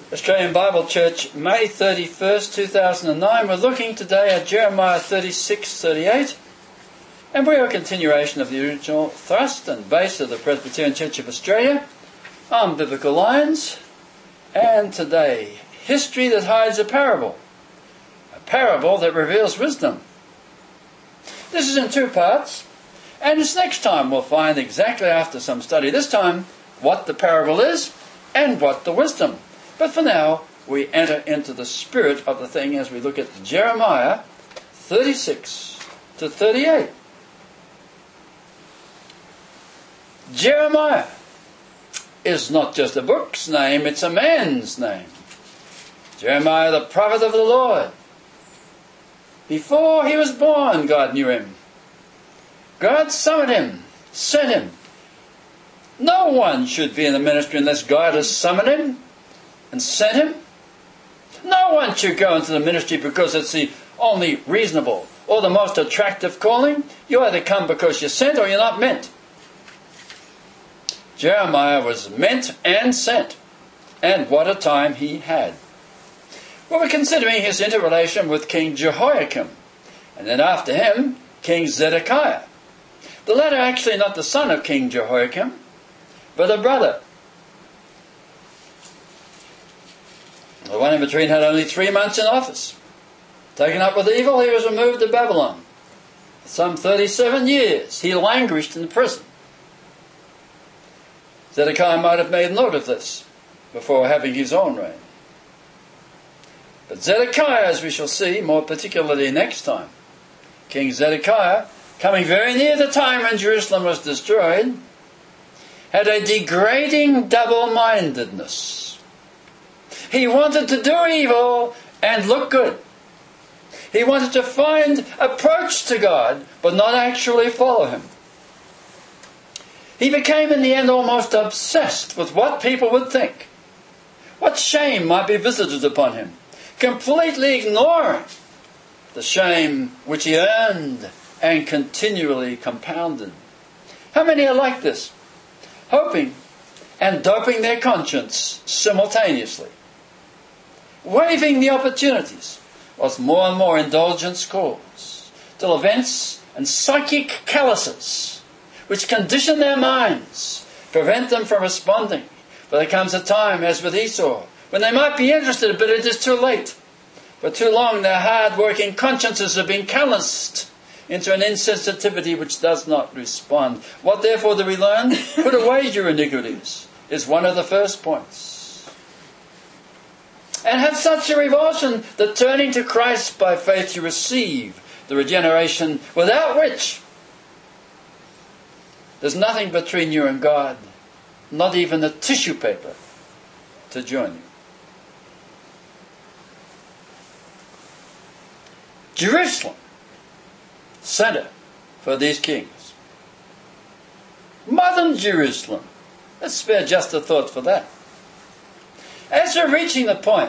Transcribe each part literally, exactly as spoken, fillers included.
Australian Bible Church, May thirty-first, two thousand nine. We're looking today at Jeremiah thirty-six, thirty-eight, and we're a continuation of the original thrust and base of the Presbyterian Church of Australia on biblical lines. And today, history that hides a parable, a parable that reveals wisdom. This is in two parts, and this next time we'll find, exactly after some study this time, what the parable is and what the wisdom. But for now, we enter into the spirit of the thing as we look at Jeremiah thirty-six to thirty-eight. Jeremiah is not just a book's name, it's a man's name. Jeremiah, the prophet of the Lord. Before he was born, God knew him. God summoned him, sent him. No one should be in the ministry unless God has summoned him and sent him. No one should go into the ministry because it's the only reasonable or the most attractive calling. You either come because you're sent or you're not meant. Jeremiah was meant and sent. And what a time he had. Well, we're considering his interrelation with King Jehoiakim. And then after him, King Zedekiah. The latter actually not the son of King Jehoiakim, but a brother. The one in between had only three months in office. Taken up with evil, he was removed to Babylon. For some thirty-seven years, he languished in prison. Zedekiah might have made note of this before having his own reign. But Zedekiah, as we shall see more particularly next time, King Zedekiah, coming very near the time when Jerusalem was destroyed, had a degrading double-mindedness. He wanted to do evil and look good. He wanted to find approach to God, but not actually follow him. He became in the end almost obsessed with what people would think, what shame might be visited upon him, completely ignoring the shame which he earned and continually compounded. How many are like this? Hoping and doping their conscience simultaneously, waiving the opportunities of more and more indulgence calls, till events and psychic calluses which condition their minds prevent them from responding. For there comes a time, as with Esau, when they might be interested, but it is too late. For too long their hard-working consciences have been calloused into an insensitivity which does not respond. What therefore do we learn? Put away your iniquities is one of the first points. And have such a revulsion that turning to Christ by faith you receive the regeneration without which there's nothing between you and God, not even a tissue paper to join you. Jerusalem, center for these kings. Modern Jerusalem. Let's spare just a thought for that. As we're reaching the point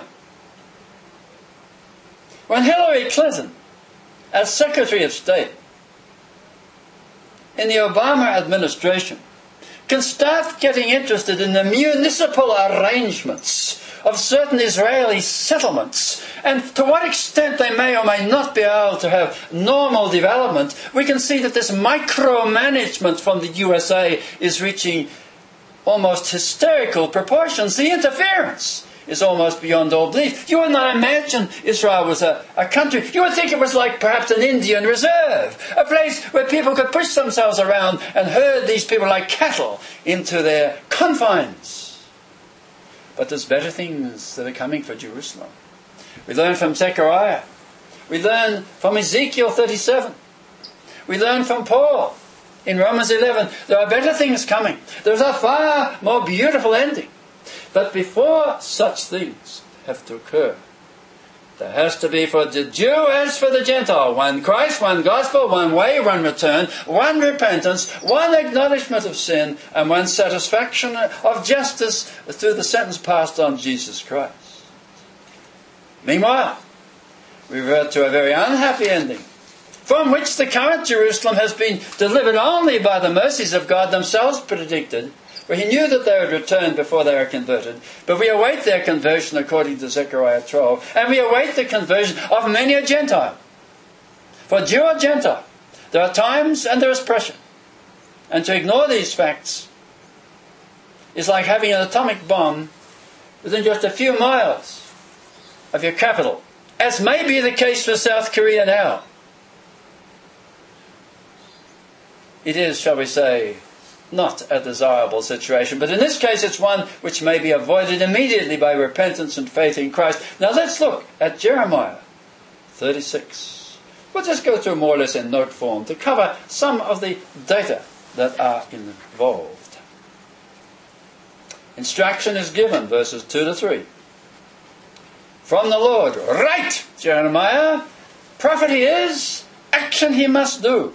when Hillary Clinton, as Secretary of State in the Obama administration, can start getting interested in the municipal arrangements of certain Israeli settlements, and to what extent they may or may not be able to have normal development, we can see that this micromanagement from the U S A is reaching almost hysterical proportions. The interference is almost beyond all belief. You would not imagine Israel was a, a country. You would think it was like perhaps an Indian reserve, a place where people could push themselves around and herd these people like cattle into their confines. But there's better things that are coming for Jerusalem. We learn from Zechariah. We learn from Ezekiel thirty-seven. We learn from Paul in Romans eleven. There are better things coming. There's a far more beautiful ending. But before such things have to occur, there has to be for the Jew as for the Gentile one Christ, one gospel, one way, one return, one repentance, one acknowledgement of sin, and one satisfaction of justice through the sentence passed on Jesus Christ. Meanwhile, we revert to a very unhappy ending, from which the current Jerusalem has been delivered only by the mercies of God themselves predicted where he knew that they would return before they were converted. But we await their conversion according to Zechariah twelve, and we await the conversion of many a Gentile. For Jew or Gentile, there are times and there is pressure. And to ignore these facts is like having an atomic bomb within just a few miles of your capital, as may be the case for South Korea now. It is, shall we say, not a desirable situation, but in this case it's one which may be avoided immediately by repentance and faith in Christ. Now let's look at Jeremiah thirty-six. We'll just go through more or less in note form to cover some of the data that are involved. Instruction is given, verses two to three. From the Lord, write, Jeremiah, prophet he is, action he must do.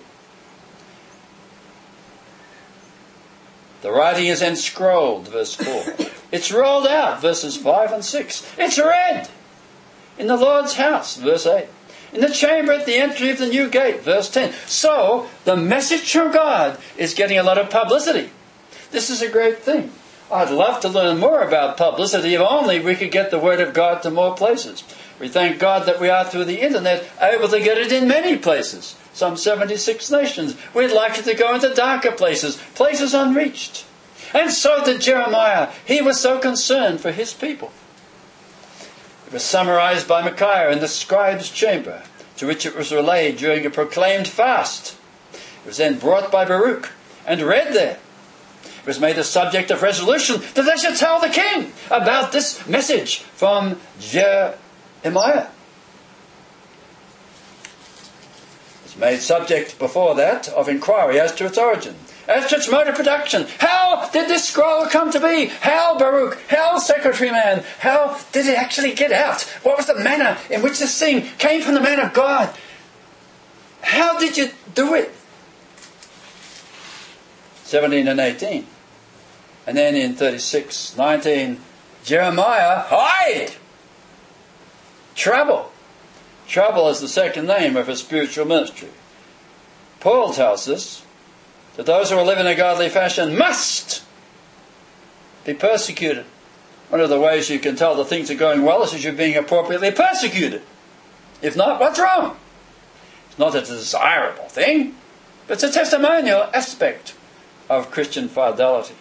The writing is enscrolled, verse four. It's rolled out, verses five and six. It's read in the Lord's house, verse eight. In the chamber at the entry of the new gate, verse ten. So, the message from God is getting a lot of publicity. This is a great thing. I'd love to learn more about publicity if only we could get the Word of God to more places. We thank God that we are, through the internet, able to get it in many places. Some seventy-six nations. We'd like it to go into darker places, places unreached. And so did Jeremiah. He was so concerned for his people. It was summarized by Micaiah in the scribe's chamber, to which it was relayed during a proclaimed fast. It was then brought by Baruch and read there. It was made a subject of resolution that they should tell the king about this message from Jeremiah. It was made subject before that of inquiry as to its origin, as to its mode of production. How did this scroll come to be? How, Baruch? How, secretary man? How did it actually get out? What was the manner in which this thing came from the man of God? How did you do it? seventeen and eighteen. And then in thirty-six, nineteen, Jeremiah, hide! Trouble. Trouble is the second name of his spiritual ministry. Paul tells us that those who will live in a godly fashion must be persecuted. One of the ways you can tell that things are going well is that you're being appropriately persecuted. If not, what's wrong? It's not a desirable thing, but it's a testimonial aspect of Christian fidelity.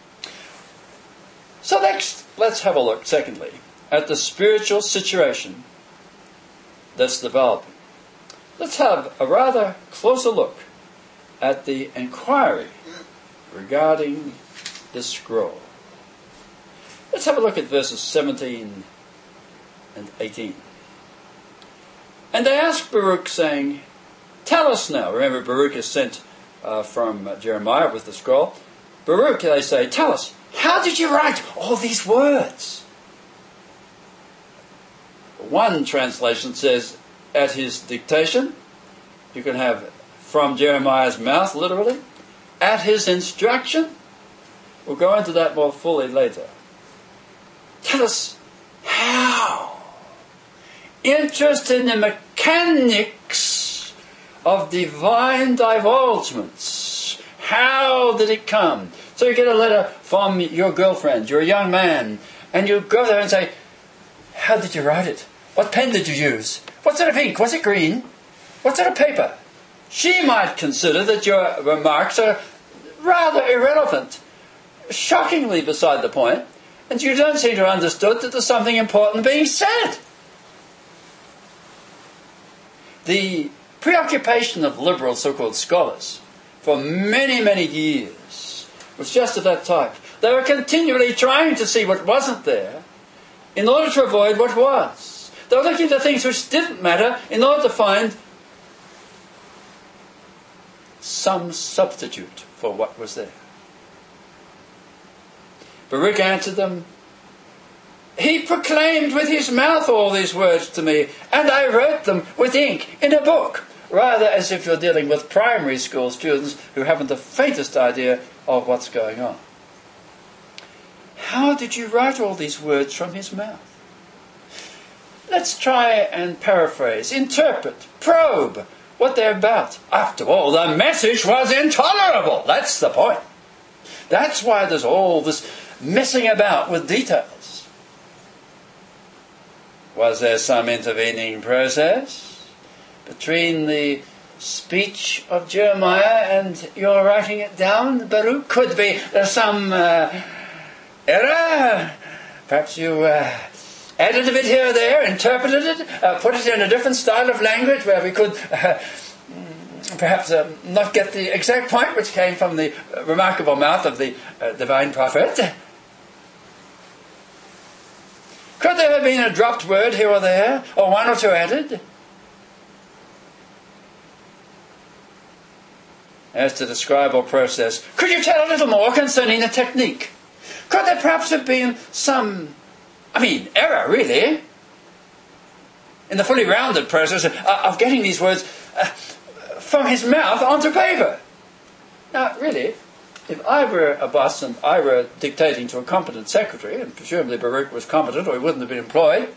So next, let's have a look, secondly, at the spiritual situation that's developing. Let's have a rather closer look at the inquiry regarding this scroll. Let's have a look at verses seventeen and eighteen. And they asked Baruch, saying, tell us now. Remember, Baruch is sent uh, from uh, Jeremiah with the scroll. Baruch, they say, tell us, how did you write all these words? One translation says, at his dictation. You can have from Jeremiah's mouth, literally. At his instruction. We'll go into that more fully later. Tell us how. Interest in the mechanics of divine divulgements. How did it come? So you get a letter from your girlfriend, you're a young man, and you go there and say, how did you write it? What pen did you use? What sort of ink? Was it green? What sort of paper? She might consider that your remarks are rather irrelevant, shockingly beside the point, and you don't seem to have understood that there's something important being said. The preoccupation of liberal so-called scholars for many, many years was just of that type. They were continually trying to see what wasn't there in order to avoid what was. They were looking at things which didn't matter in order to find some substitute for what was there. Baruch answered them, he proclaimed with his mouth all these words to me, and I wrote them with ink in a book. Rather as if you're dealing with primary school students who haven't the faintest idea of what's going on. How did you write all these words from his mouth? Let's try and paraphrase, interpret, probe what they're about. After all, the message was intolerable. That's the point. That's why there's all this messing about with details. Was there some intervening process between the speech of Jeremiah and your writing it down, Baruch? Could be there's some uh, error. Perhaps you uh, added a bit here or there, interpreted it, uh, put it in a different style of language where we could uh, perhaps uh, not get the exact point which came from the uh, remarkable mouth of the uh, divine prophet. Could there have been a dropped word here or there, or one or two added? As to the scribal process, could you tell a little more concerning the technique? Could there perhaps have been some, I mean, error, really, in the fully rounded process of, uh, of getting these words uh, from his mouth onto paper? Now, really, if I were a boss and I were dictating to a competent secretary, and presumably Baruch was competent or he wouldn't have been employed,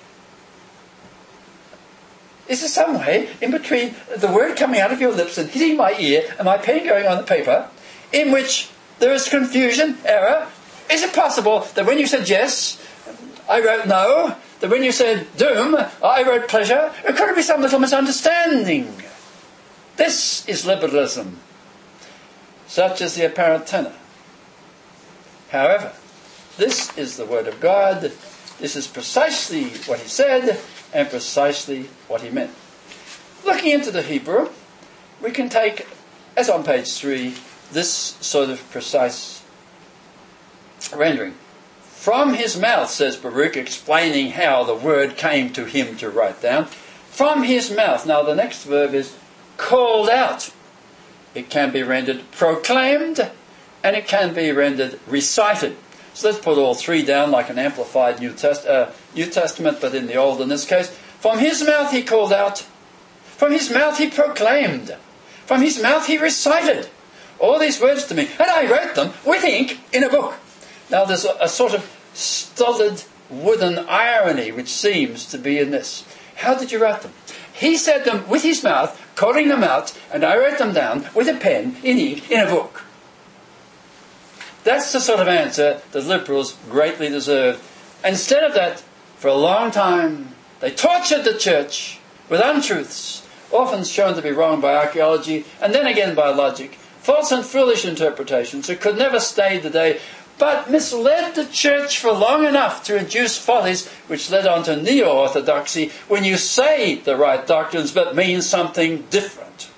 is there some way in between the word coming out of your lips and hitting my ear and my pen going on the paper in which there is confusion, error? Is it possible that when you said yes, I wrote no, that when you said doom, I wrote pleasure? Or could it be some little misunderstanding? This is liberalism. Such is the apparent tenor. However, this is the word of God. This is precisely what he said and precisely what he meant. Looking into the Hebrew, we can take, as on page three, this sort of precise rendering. From his mouth, says Baruch, explaining how the word came to him to write down. From his mouth. Now the next verb is called out. It can be rendered proclaimed, and it can be rendered recited. So let's put all three down like an amplified New, Test- uh, New Testament, but in the Old in this case. From his mouth he called out. From his mouth he proclaimed. From his mouth he recited. All these words to me. And I wrote them with ink in a book. Now there's a, a sort of stolid wooden irony which seems to be in this. How did you write them? He said them with his mouth, calling them out, and I wrote them down with a pen in ink in a book. That's the sort of answer the liberals greatly deserve. Instead of that, for a long time, they tortured the church with untruths, often shown to be wrong by archaeology, and then again by logic, false and foolish interpretations that could never stay the day, but misled the church for long enough to induce follies which led on to neo-orthodoxy, when you say the right doctrines but mean something different.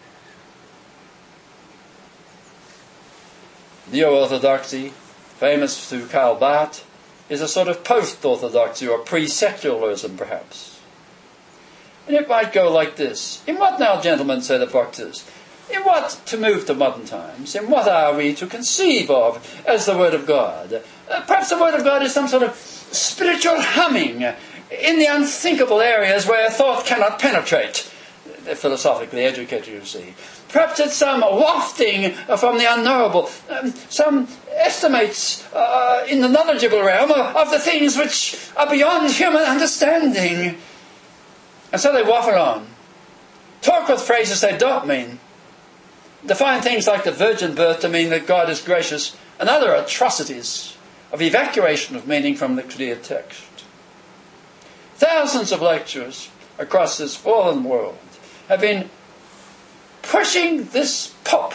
Neo-orthodoxy, famous through Karl Barth, is a sort of post-orthodoxy or pre-secularism perhaps. And it might go like this. In what now, gentlemen, say the Proctors? In what, to move to modern times, in what are we to conceive of as the Word of God? Uh, perhaps the Word of God is some sort of spiritual humming in the unthinkable areas where thought cannot penetrate. They're philosophically educated, you see. Perhaps it's some wafting from the unknowable, um, some estimates uh, in the knowledgeable realm of, of the things which are beyond human understanding. And so they waffle on. Talk with phrases they don't mean. Define things like the virgin birth to mean that God is gracious, and other atrocities of evacuation of meaning from the clear text. Thousands of lecturers across this fallen world have been pushing this pop,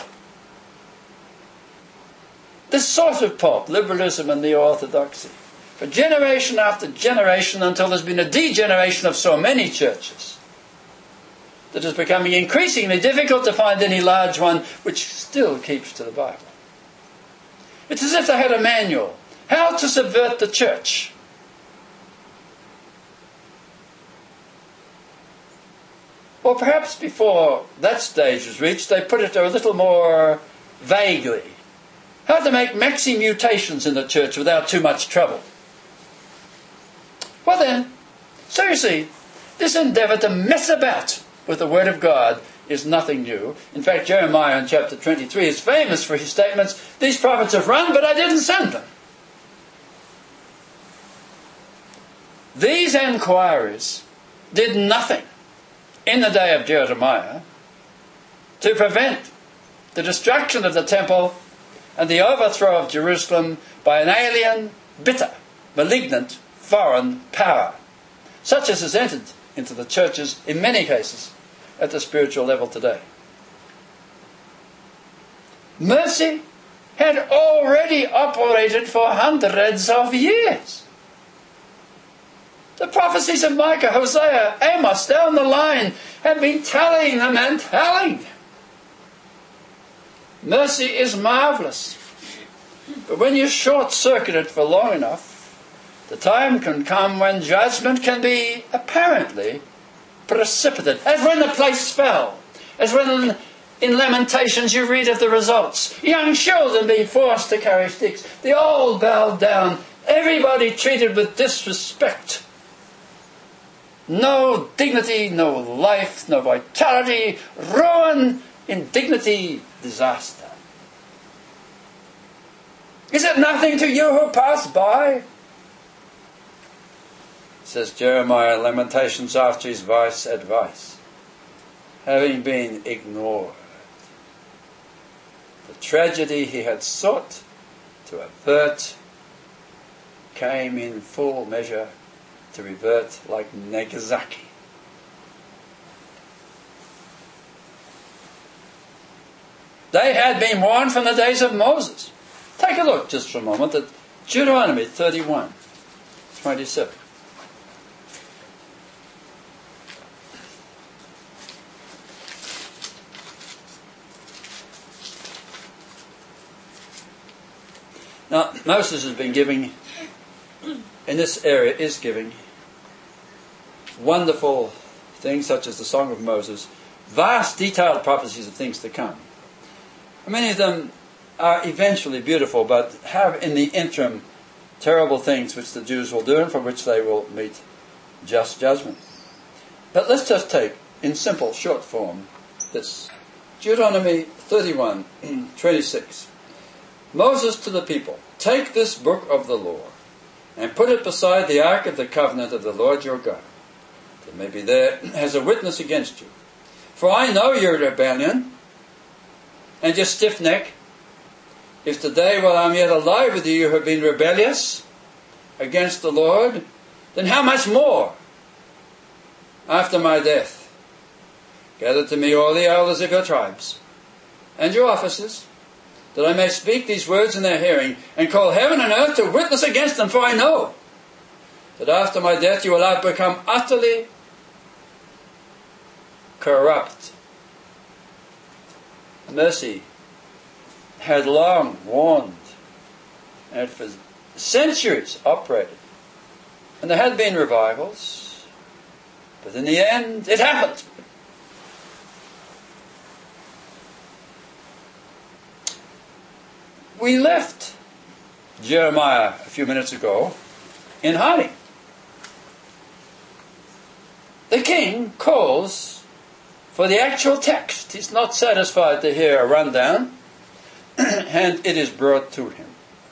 this sort of pop, liberalism and neo-orthodoxy, for generation after generation, until there's been a degeneration of so many churches that it's becoming increasingly difficult to find any large one which still keeps to the Bible. It's as if they had a manual, how to subvert the church. Or perhaps before that stage was reached, they put it a little more vaguely. How to make maxi mutations in the church without too much trouble. Well then, so you see, this endeavour to mess about with the Word of God is nothing new. In fact, Jeremiah in chapter twenty-three is famous for his statements, these prophets have run, but I didn't send them. These enquiries did nothing in the day of Jeremiah to prevent the destruction of the temple and the overthrow of Jerusalem by an alien, bitter, malignant, foreign power, such as has entered into the churches in many cases at the spiritual level today. Mercy had already operated for hundreds of years. The prophecies of Micah, Hosea, Amos, down the line, have been telling them and telling. Mercy is marvellous. But when you short-circuit it for long enough, the time can come when judgment can be apparently precipitate, as when the place fell, as when in Lamentations you read of the results. Young children being forced to carry sticks, the old bowed down, everybody treated with disrespect. No dignity, no life, no vitality, ruin, indignity, disaster. Is it nothing to you who pass by? Says Jeremiah, Lamentations after his wife's advice, having been ignored. The tragedy he had sought to avert came in full measure to revert like Nagasaki. They had been warned from the days of Moses. Take a look just for a moment at Deuteronomy thirty-one, twenty-seven. Now, Moses has been giving, in this area is giving, wonderful things such as the Song of Moses, vast detailed prophecies of things to come. Many of them are eventually beautiful, but have in the interim terrible things which the Jews will do and for which they will meet just judgment. But let's just take, in simple, short form, this. Deuteronomy thirty-one, twenty-six. Moses to the people, take this book of the law and put it beside the ark of the covenant of the Lord your God, that may be there as a witness against you. For I know your rebellion and your stiff neck. If today while I am yet alive with you, you have been rebellious against the Lord, then how much more after my death? Gather to me all the elders of your tribes and your officers, that I may speak these words in their hearing, and call heaven and earth to witness against them, for I know that after my death you will have become utterly corrupt. Mercy had long warned, and for centuries operated. And there had been revivals, but in the end it happened. We left Jeremiah a few minutes ago in hiding. The king calls for the actual text. He's not satisfied to hear a rundown, and it is brought to him.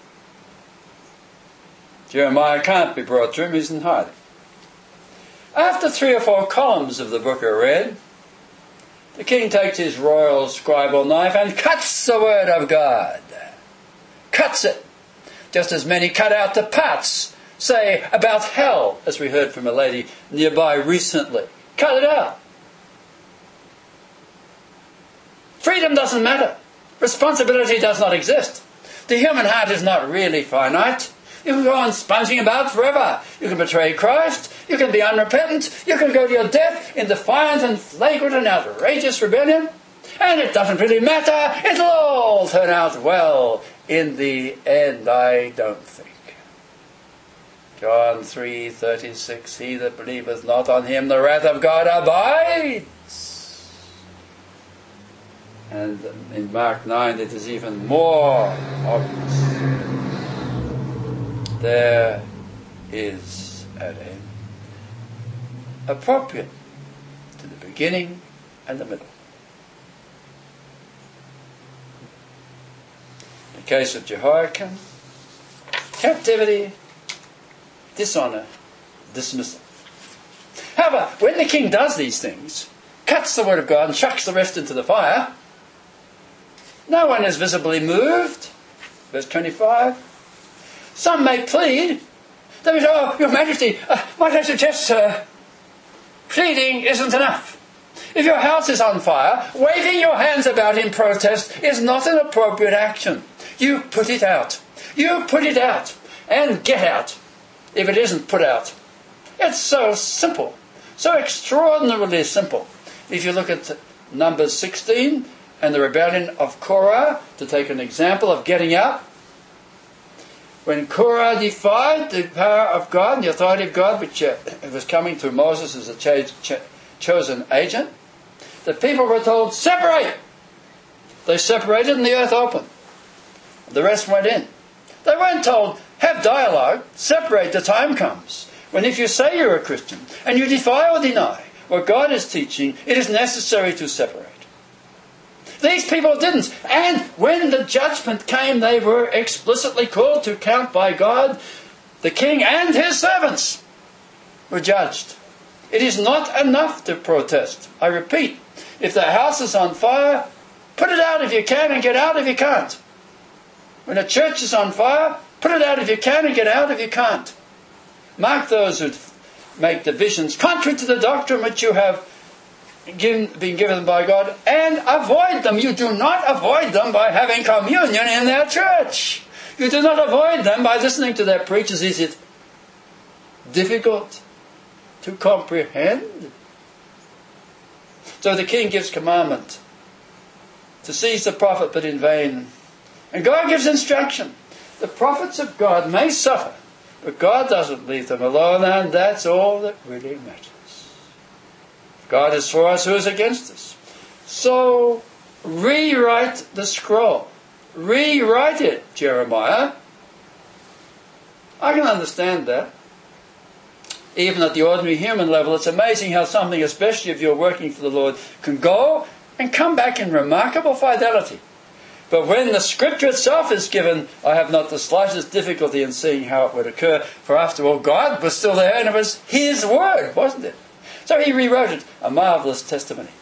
Jeremiah can't be brought to him, he's in hiding. After three or four columns of the book are read, the king takes his royal scribal knife and cuts the word of God. Cuts it, just as many cut out the parts, say, about hell, as we heard from a lady nearby recently. Cut it out. Freedom doesn't matter. Responsibility does not exist. The human heart is not really finite. You can go on sponging about forever. You can betray Christ. You can be unrepentant. You can go to your death in defiant and flagrant and outrageous rebellion. And it doesn't really matter. It'll all turn out well in the end, I don't think. John three thirty-six, he that believeth not on him, the wrath of God abides. And in Mark nine, it is even more obvious. There is an end, appropriate to the beginning and the middle. In the case of Jehoiakim, captivity, dishonour, dismissal. However, when the king does these things, cuts the word of God and chucks the rest into the fire, no one is visibly moved. Verse twenty-five. Some may plead. They may say, oh, Your Majesty, uh, might I suggest, sir, pleading isn't enough. If your house is on fire, waving your hands about in protest is not an appropriate action. You put it out. You put it out. And get out if it isn't put out. It's so simple. So extraordinarily simple. If you look at Numbers sixteen and the rebellion of Korah, to take an example of getting out, when Korah defied the power of God and the authority of God, which uh, was coming through Moses as a ch- ch- chosen agent, the people were told, separate! They separated and the earth opened. The rest went in. They weren't told, have dialogue, separate, the time comes. When if you say you're a Christian and you defy or deny what God is teaching, it is necessary to separate. These people didn't. And when the judgment came, they were explicitly called to account by God. The king and his servants were judged. It is not enough to protest. I repeat, if the house is on fire, put it out if you can and get out if you can't. When a church is on fire, put it out if you can and get out if you can't. Mark those who make divisions contrary to the doctrine which you have given, been given by God, and avoid them. You do not avoid them by having communion in their church. You do not avoid them by listening to their preachers. Is it difficult to comprehend? So the king gives commandment to seize the prophet, but in vain. And God gives instruction. The prophets of God may suffer, but God doesn't leave them alone, and that's all that really matters. If God is for us, who is against us? So rewrite the scroll. Rewrite it, Jeremiah. I can understand that. Even at the ordinary human level, it's amazing how something, especially if you're working for the Lord, can go and come back in remarkable fidelity. But when the scripture itself is given, I have not the slightest difficulty in seeing how it would occur. For after all, God was still there and it was His word, wasn't it? So He rewrote it. A marvellous testimony.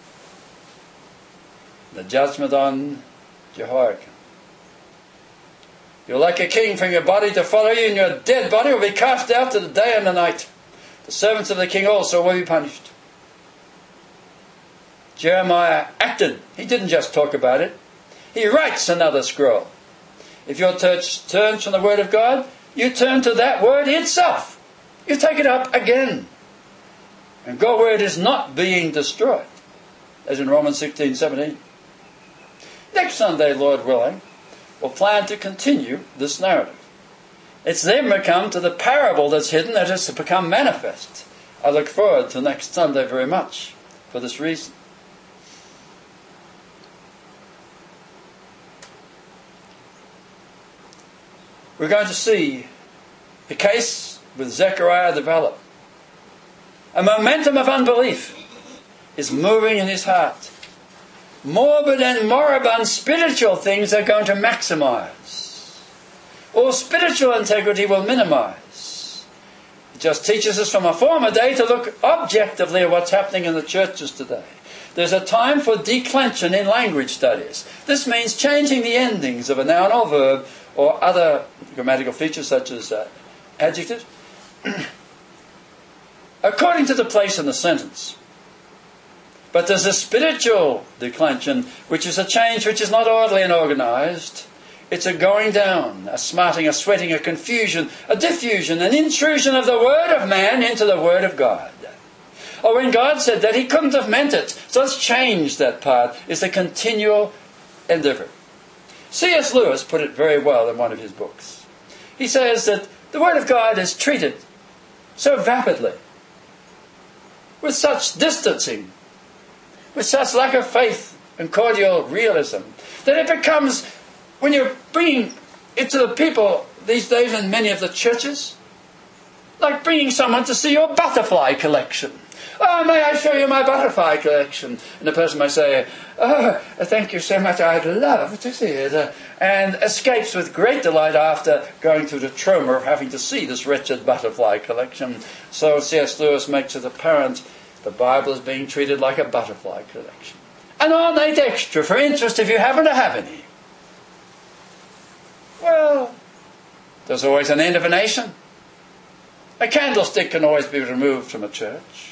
The judgment on Jehoiakim. You're like a king, from your body to follow you, and your dead body will be cast out to the day and the night. The servants of the king also will be punished. Jeremiah acted. He didn't just talk about it. He writes another scroll. If your church turns from the word of God, you turn to that word itself. You take it up again. And go where it is not being destroyed. As in Romans sixteen seventeen. Next Sunday, Lord willing, we'll plan to continue this narrative. It's then we come to the parable that's hidden, that is to become manifest. I look forward to next Sunday very much for this reason. We're going to see the case with Zechariah develop. A momentum of unbelief is moving in his heart. Morbid and moribund spiritual things are going to maximize. All spiritual integrity will minimize. It just teaches us from a former day to look objectively at what's happening in the churches today. There's a time for declension in language studies. This means changing the endings of a noun or verb or other grammatical features such as uh, adjectives according to the place in the sentence. But there's a spiritual declension, which is a change which is not orderly and organised. It's a going down, a smarting, a sweating, a confusion, a diffusion, an intrusion of the word of man into the word of God. Or when God said that, He couldn't have meant it. So let's change that part. It's a continual endeavour. C S Lewis put it very well in one of his books. He says that the word of God is treated so vapidly, with such distancing, with such lack of faith and cordial realism, that it becomes, when you're bringing it to the people these days in many of the churches, like bringing someone to see your butterfly collection. Oh, may I show you my butterfly collection? And the person may say, oh, thank you so much, I'd love to see it. Uh, and escapes with great delight after going through the trauma of having to see this wretched butterfly collection. So C S Lewis makes it apparent the Bible is being treated like a butterfly collection. An ornate extra for interest if you happen to have any. Well, There's always an end of a nation. A candlestick can always be removed from a church.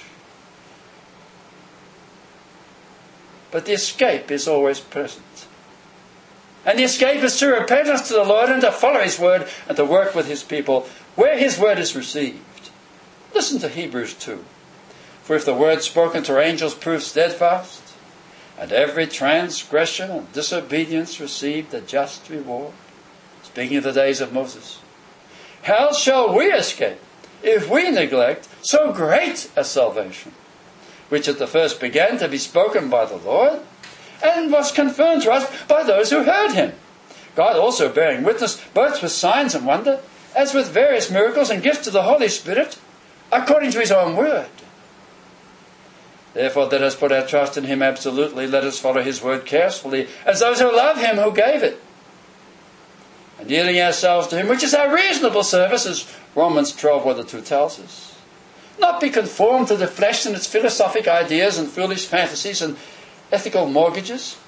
But the escape is always present. And the escape is to repentance to the Lord and to follow His word and to work with His people where His word is received. Listen to Hebrews two. For if the word spoken to angels proved steadfast, and every transgression and disobedience received a just reward, speaking of the days of Moses, how shall we escape if we neglect so great a salvation, which at the first began to be spoken by the Lord, and was confirmed to us by those who heard Him, God also bearing witness both with signs and wonder, as with various miracles and gifts of the Holy Spirit, according to His own word. Therefore let us put our trust in Him absolutely. Let us follow His word carefully, as those who love Him who gave it. And yielding ourselves to Him, which is our reasonable service, as Romans twelve, one to two tells us. Not be conformed to the flesh and its philosophic ideas and foolish fantasies and ethical mortgages,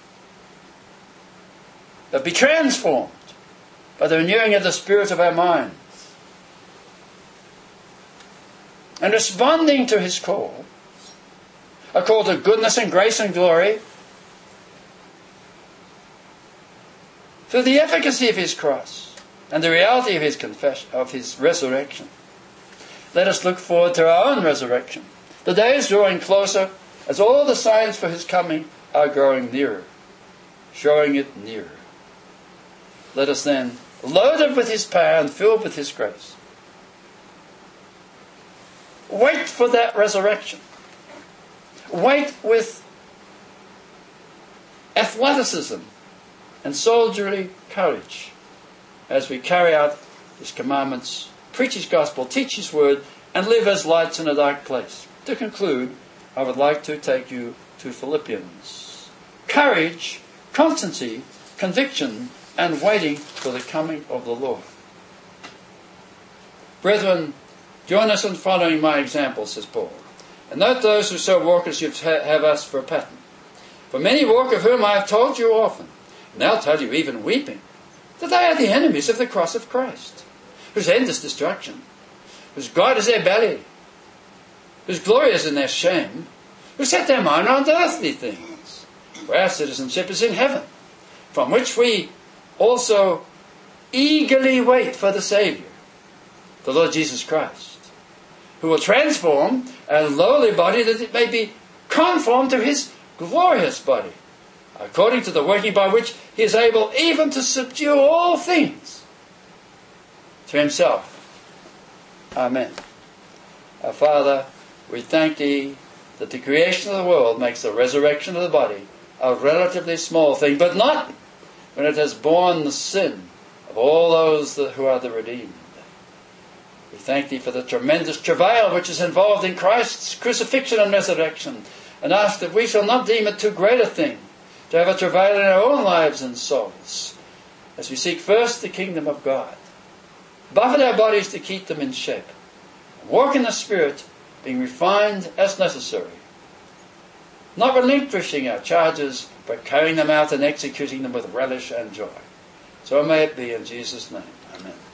but be transformed by the renewing of the spirit of our minds. And responding to His call, a call to goodness and grace and glory, through the efficacy of His cross and the reality of His confession, of His resurrection. Let us look forward to our own resurrection. The day is drawing closer as all the signs for His coming are growing nearer, showing it nearer. Let us then, loaded with His power and filled with His grace, wait for that resurrection. Wait with athleticism and soldierly courage as we carry out His commandments, preach His gospel, teach His word, and live as lights in a dark place. To conclude, I would like to take you to Philippians. Courage, constancy, conviction, and waiting for the coming of the Lord. Brethren, join us in following my example, says Paul. And note those who so walk as you have us for a pattern. For many walk, of whom I have told you often, and now tell you even weeping, that they are the enemies of the cross of Christ, whose end is destruction, whose God is their belly, whose glory is in their shame, who set their mind on earthly things. For our citizenship is in heaven, from which we also eagerly wait for the Saviour, the Lord Jesus Christ, who will transform our lowly body that it may be conformed to His glorious body, according to the working by which He is able even to subdue all things to Himself. Amen. Our Father, we thank Thee that the creation of the world makes the resurrection of the body a relatively small thing, but not when it has borne the sin of all those that, who are the redeemed. We thank Thee for the tremendous travail which is involved in Christ's crucifixion and resurrection, and ask that we shall not deem it too great a thing to have a travail in our own lives and souls, as we seek first the kingdom of God, buffet our bodies to keep them in shape, and walk in the Spirit, being refined as necessary, not relinquishing our charges, but carrying them out and executing them with relish and joy. So may it be in Jesus' name. Amen.